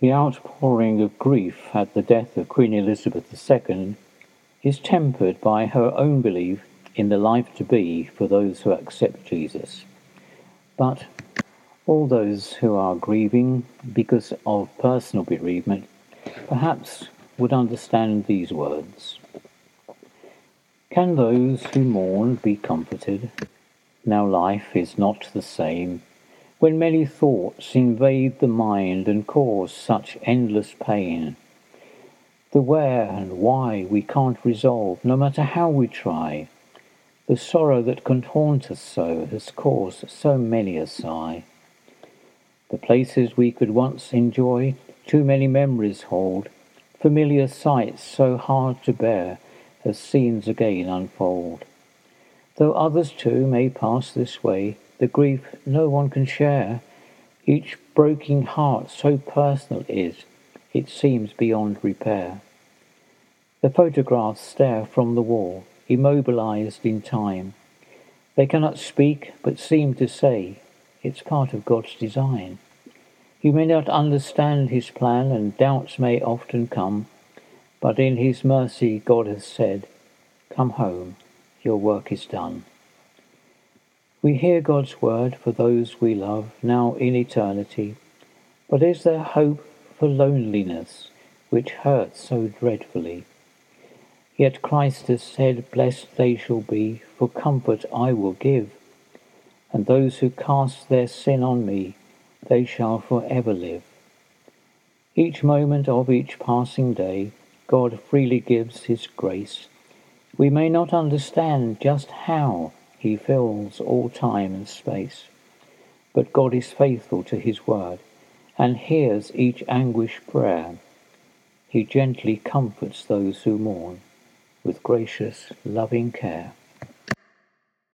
The outpouring of grief at the death of Queen Elizabeth II is tempered by her own belief in the life to be for those who accept Jesus. But all those who are grieving because of personal bereavement perhaps would understand these words. Can those who mourn be comforted? Now life is not the same, when many thoughts invade the mind and cause such endless pain. The where and why we can't resolve, no matter how we try. The sorrow that can haunt us so has caused so many a sigh. The places we could once enjoy, too many memories hold, familiar sights so hard to bear as scenes again unfold. Though others too may pass this way, the grief no one can share. Each broken heart so personal is, it seems beyond repair. The photographs stare from the wall, immobilized in time. They cannot speak, but seem to say, it's part of God's design. You may not understand his plan, and doubts may often come, but in his mercy God has said, come home, your work is done. We hear God's word for those we love now in eternity, but is there hope for loneliness which hurts so dreadfully? Yet Christ has said, blessed they shall be, for comfort I will give, and those who cast their sin on me, they shall forever live. Each moment of each passing day, God freely gives his grace. We may not understand just how he fills all time and space, but God is faithful to his word and hears each anguished prayer. He gently comforts those who mourn with gracious, loving care.